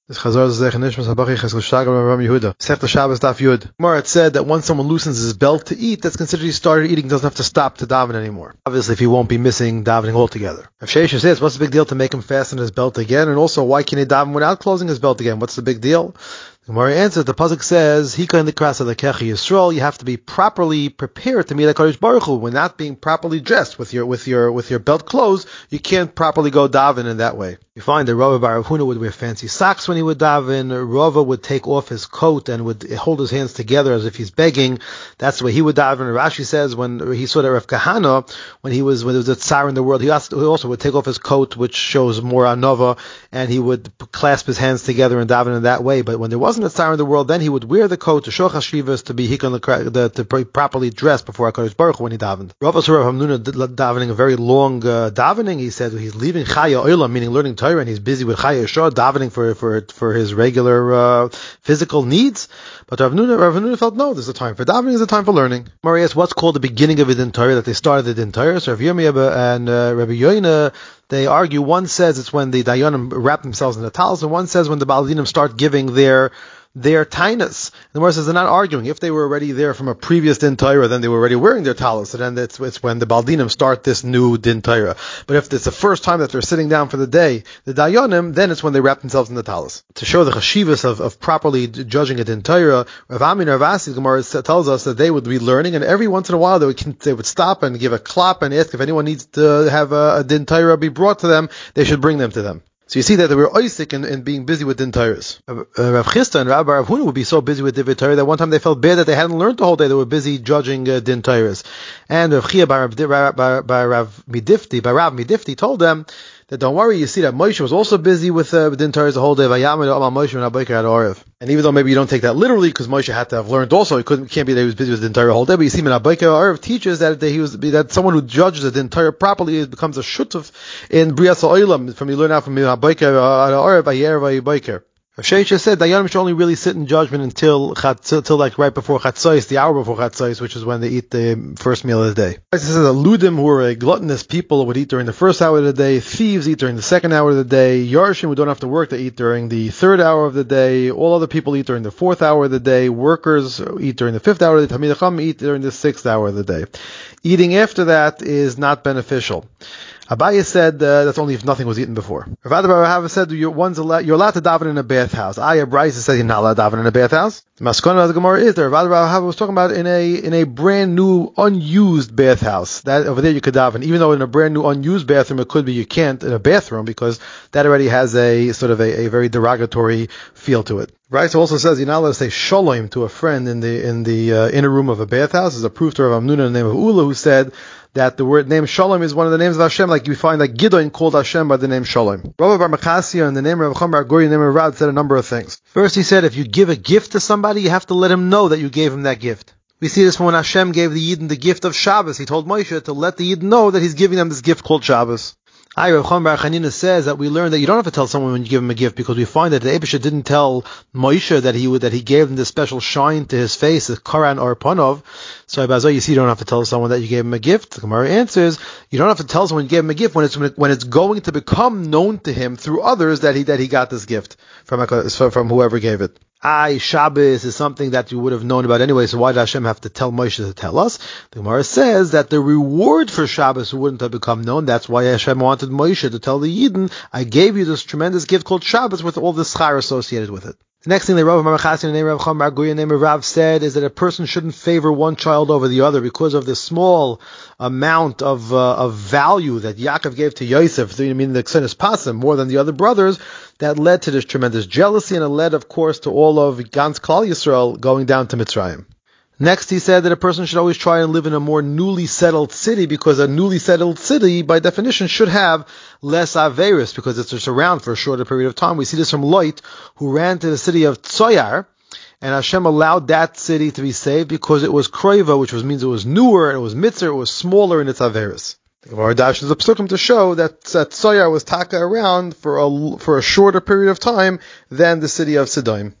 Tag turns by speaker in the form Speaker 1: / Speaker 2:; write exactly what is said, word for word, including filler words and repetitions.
Speaker 1: This Chazar Zech Nishmas Habachi Cheskel Shagam Ram Yehuda. Sech the Shabbos Daf Yud. Gemara, it said that once someone loosens his belt to eat, that's considered he started eating, doesn't have to stop to daven anymore. Obviously, if he won't be missing davening altogether. Rav Sheisha says, what's the big deal to make him fasten his belt again? And also, why can't he daven without closing his belt again? What's the big deal? The Gemara answers, the pasuk says, "Hika in the krasa lekechi Yisrael." You have to be properly prepared to meet HaKadosh Baruch Hu. When not being properly dressed with your with your with your belt closed, you can't properly go daven in that way. You find that Rava Bar Rav Huna would wear fancy socks when he would daven. Rava would take off his coat and would hold his hands together as if he's begging. That's the way he would daven. Rashi says when he saw that Rav Kahana, when he was when there was a tsar in the world, he also would take off his coat, which shows more anova, and he would clasp his hands together and daven in that way. But when there wasn't a tsar in the world, then he would wear the coat to show chashivas, to be hikon the to be properly dressed before HaKadosh Baruch Hu when he davened. Rava saw Rav Hamnuna davening a very long uh, davening. He said he's leaving Chaya Olam, meaning learning Torah, and he's busy with Chaya Yeshua, davening for for for his regular uh, physical needs. But Rav Hamnuna, Rav Hamnuna felt no, there's a time for davening, there's a time for learning. Mari asks, what's called the beginning of a din Torah, that they started the din Torah? So Rav Yirmiyah and uh, Rabbi Yoina, they argue. One says it's when the Dayanim wrap themselves in the talis, and one says when the Baal Dinim start giving their their tainus. The Gemara says they're not arguing. If they were already there from a previous din Torah, then they were already wearing their talis, and then it's, it's when the Baal Dinim start this new din Torah. But if it's the first time that they're sitting down for the day, the Dayanim, then it's when they wrap themselves in the talis. To show the chashivas of, of properly judging a din Torah, Rav Ami and Rav Asi, the Gemara tells us that they would be learning, and every once in a while they would, they would stop and give a clap and ask if anyone needs to have a, a din Torah be brought to them, they should bring them to them. So you see that they were oisik in, in being busy with din Torahs. Uh, Rav Chisda and Rabbi Rav Huna would be so busy with din Torah that one time they felt bad that they hadn't learned the whole day. They were busy judging uh, din Torahs. And Rav Chia by, by, by, by Rav Midifti, by Rav Midifti told them that don't worry, you see that Moshe was also busy with uh, din Torahs the whole day. And even though maybe you don't take that literally, because Moshe had to have learned also, it couldn't can't be that he was busy with din Torah the whole day. But you see, Menabayka Arav teaches that, that he was that someone who judges the din Torah properly becomes a shutuf in Brias Ha'olam. From you learn out from Menabayka Arav Ayer Vayibayker. Sheisha said Dayanim should only really sit in judgment until till, till like right before Chatzos, the hour before Chatzos, which is when they eat the first meal of the day. It says that Ludim, who are a gluttonous people, would eat during the first hour of the day. Thieves eat during the second hour of the day. Yarshim, who don't have to work, they eat during the third hour of the day. All other people eat during the fourth hour of the day. Workers eat during the fifth hour of the day. Talmidei Chacham eat during the sixth hour of the day. Eating after that is not beneficial. Abaye said uh, that's only if nothing was eaten before. Rav Adar said you're, one's allowed, you're allowed to daven in a bathhouse. Aya Bryce said you're not allowed to daven in a bathhouse. The Maskana of the Gemara is there. Rav Adar was talking about in a in a brand new unused bathhouse. That over there you could daven, even though in a brand new unused bathroom it could be you can't in a bathroom because that already has a sort of a, a very derogatory feel to it. Bryce also says you're not allowed to say shalom to a friend in the in the uh, inner room of a bathhouse. There's a proof to Rav Amnuna in the name of Ula who said that the word name Shalom is one of the names of Hashem, like you find like Gidon called Hashem by the name Shalom. Rabbi Bar Machasya in the name of Rav Chum Bar Guri in the name of Rav said a number of things. First, he said if you give a gift to somebody, you have to let him know that you gave him that gift. We see this from when Hashem gave the Yidden the gift of Shabbos. He told Moshe to let the Yidden know that he's giving them this gift called Shabbos. I, Rav Chum Bar Chanina says that we learn that you don't have to tell someone when you give him a gift, because we find that the Eibusha didn't tell Moshe that he would, that he gave him this special shine to his face, the Koran or Panov. So Abazai, you see, you don't have to tell someone that you gave him a gift. The Gemara answers, you don't have to tell someone you gave him a gift when it's when it's going to become known to him through others that he that he got this gift from from whoever gave it. I, Shabbos is something that you would have known about anyway, so why did Hashem have to tell Moshe to tell us? The Gemara says that the reward for Shabbos wouldn't have become known. That's why Hashem wanted Moshe to tell the Yidden, I gave you this tremendous gift called Shabbos with all the schar associated with it. The next thing the Rav Marachasi in the name of Rav Chum Bar Guri in the name of Rav said is that a person shouldn't favor one child over the other because of the small amount of uh, of value that Yaakov gave to Yosef, I mean the Ksenis Pasim, more than the other brothers, that led to this tremendous jealousy, and it led, of course, to all of Gans Klal Yisrael going down to Mitzrayim. Next, he said that a person should always try and live in a more newly settled city, because a newly settled city, by definition, should have less Averis, because it's just around for a shorter period of time. We see this from Lot, who ran to the city of Tzoyar, and Hashem allowed that city to be saved because it was Kroiva, which was, means it was newer, and it was Mitzvah, it was smaller in its Averis. The Gemara dashes the psukim to show that, that Tzoyar was taka around for a, for a shorter period of time than the city of Sidon.